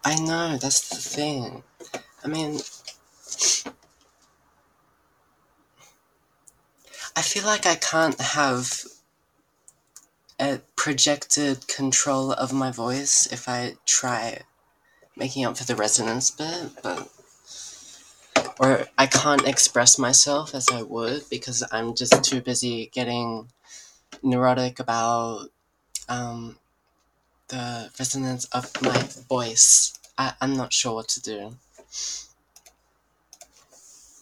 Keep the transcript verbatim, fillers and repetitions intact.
I know, that's the thing. I mean, I feel like I can't have a projected control of my voice if I try making up for the resonance bit, but or I can't express myself as I would because I'm just too busy getting neurotic about um, the resonance of my voice. I, I'm not sure what to do.